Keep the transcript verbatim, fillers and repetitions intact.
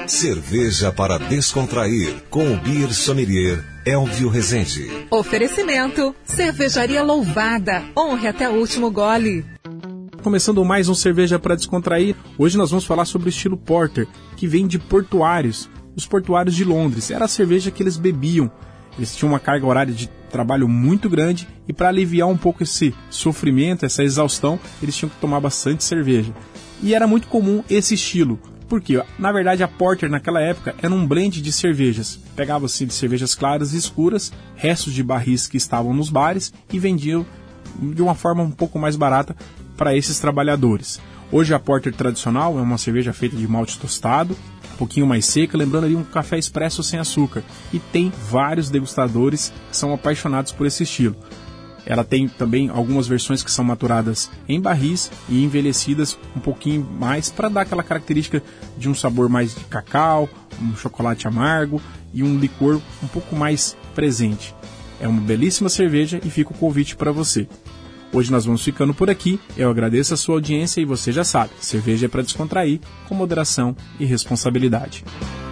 Cerveja para descontrair, com o Beer Sommelier Elvio Rezende. Oferecimento, Cervejaria Louvada, honre até o último gole. Começando mais um Cerveja para Descontrair, hoje nós vamos falar sobre o estilo Porter, que vem de portuários, os portuários de Londres. Era a cerveja que eles bebiam. Eles tinham uma carga horária de trabalho muito grande e para aliviar um pouco esse sofrimento, essa exaustão, eles tinham que tomar bastante cerveja. E era muito comum esse estilo. Porque, na verdade, a Porter naquela época era um blend de cervejas. Pegava-se de cervejas claras e escuras, restos de barris que estavam nos bares e vendiam de uma forma um pouco mais barata para esses trabalhadores. Hoje a Porter tradicional é uma cerveja feita de malte tostado, um pouquinho mais seca, lembrando ali um café expresso sem açúcar. E tem vários degustadores que são apaixonados por esse estilo. Ela tem também algumas versões que são maturadas em barris e envelhecidas um pouquinho mais para dar aquela característica de um sabor mais de cacau, um chocolate amargo e um licor um pouco mais presente. É uma belíssima cerveja e fica o convite para você. Hoje nós vamos ficando por aqui, eu agradeço a sua audiência e você já sabe, cerveja é para descontrair, com moderação e responsabilidade.